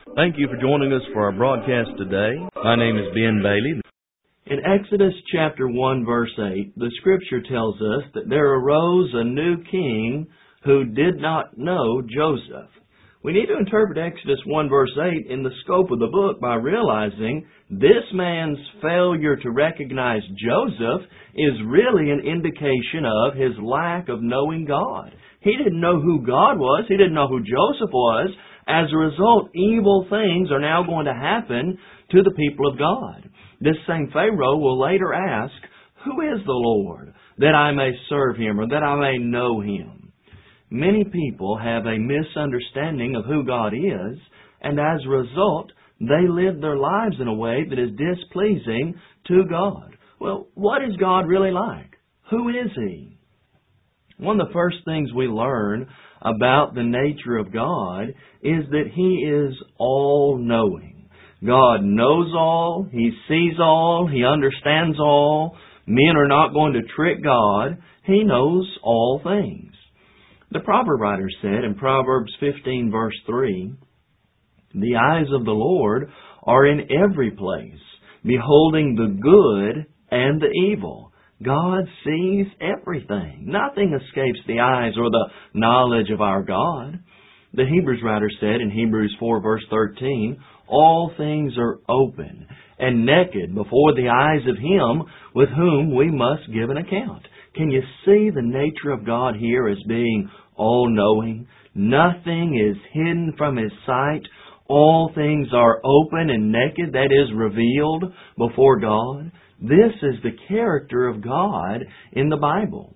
Thank you for joining us for our broadcast today. My name is Ben Bailey. In Exodus chapter 1 verse 8, the Scripture tells us that there arose a new king who did not know Joseph. We need to interpret Exodus 1 verse 8 in the scope of the book by realizing this man's failure to recognize Joseph is really an indication of his lack of knowing God. He didn't know who God was. He didn't know who Joseph was. As a result, evil things are now going to happen to the people of God. This same Pharaoh will later ask, "Who is the Lord, that I may serve Him, or that I may know Him?" Many people have a misunderstanding of who God is, and as a result, they live their lives in a way that is displeasing to God. Well, what is God really like? Who is He? One of the first things we learn about the nature of God is that He is all-knowing. God knows all, He sees all, He understands all. Men are not going to trick God. He knows all things. The proverb writer said in Proverbs 15 verse 3, "The eyes of the Lord are in every place, beholding the good and the evil." God sees everything. Nothing escapes the eyes or the knowledge of our God. The Hebrews writer said in Hebrews 4 verse 13, "All things are open and naked before the eyes of Him with whom we must give an account." Can you see the nature of God here as being all-knowing? Nothing is hidden from His sight. All things are open and naked, that is, revealed before God. This is the character of God in the Bible.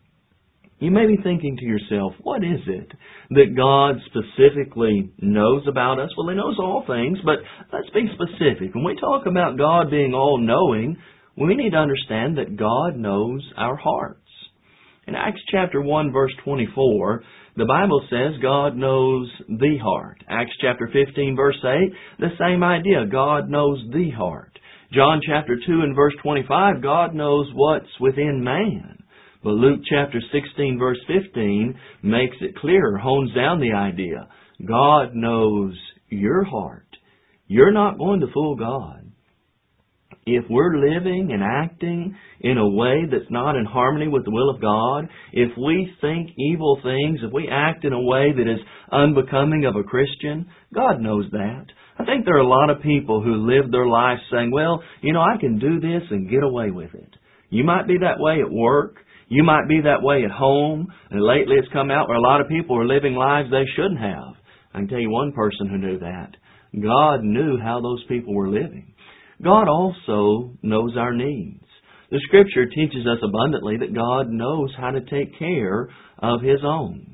You may be thinking to yourself, what is it that God specifically knows about us? Well, He knows all things, but let's be specific. When we talk about God being all-knowing, we need to understand that God knows our hearts. In Acts chapter 1 verse 24, the Bible says God knows the heart. Acts chapter 15 verse 8, the same idea. God knows the heart. John chapter 2 and verse 25, God knows what's within man. But Luke chapter 16 verse 15 makes it clearer, hones down the idea. God knows your heart. You're not going to fool God. If we're living and acting in a way that's not in harmony with the will of God, if we think evil things, if we act in a way that is unbecoming of a Christian, God knows that. I think there are a lot of people who live their life saying, well, I can do this and get away with it. You might be that way at work. You might be that way at home. And lately it's come out where a lot of people are living lives they shouldn't have. I can tell you one person who knew that. God knew how those people were living. God also knows our needs. The Scripture teaches us abundantly that God knows how to take care of His own.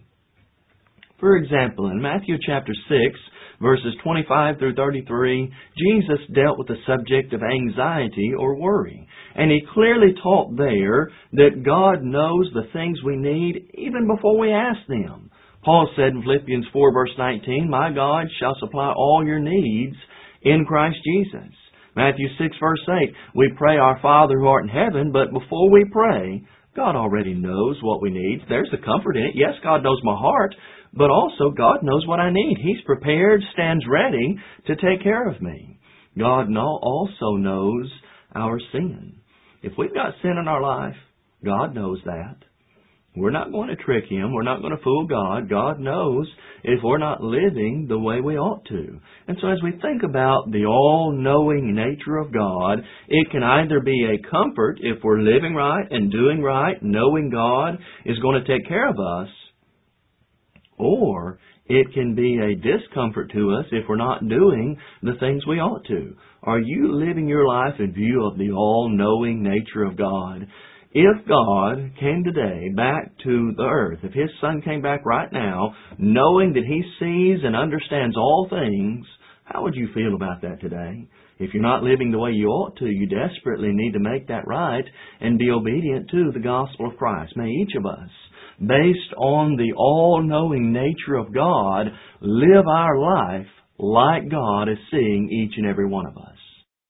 For example, in Matthew chapter 6, verses 25 through 33, Jesus dealt with the subject of anxiety or worry. And He clearly taught there that God knows the things we need even before we ask them. Paul said in Philippians 4 verse 19, "My God shall supply all your needs in Christ Jesus." Matthew 6 verse 8, we pray, "Our Father who art in heaven," but before we pray, God already knows what we need. There's the comfort in it. Yes, God knows my heart, but also God knows what I need. He's prepared, stands ready to take care of me. God also knows our sin. If we've got sin in our life, God knows that. We're not going to trick Him. We're not going to fool God. God knows if we're not living the way we ought to. And so as we think about the all-knowing nature of God, it can either be a comfort if we're living right and doing right, knowing God is going to take care of us, or it can be a discomfort to us if we're not doing the things we ought to. Are you living your life in view of the all-knowing nature of God? If God came today back to the earth, if His Son came back right now, knowing that He sees and understands all things, how would you feel about that today? If you're not living the way you ought to, you desperately need to make that right and be obedient to the gospel of Christ. May each of us, based on the all-knowing nature of God, live our life like God is seeing each and every one of us.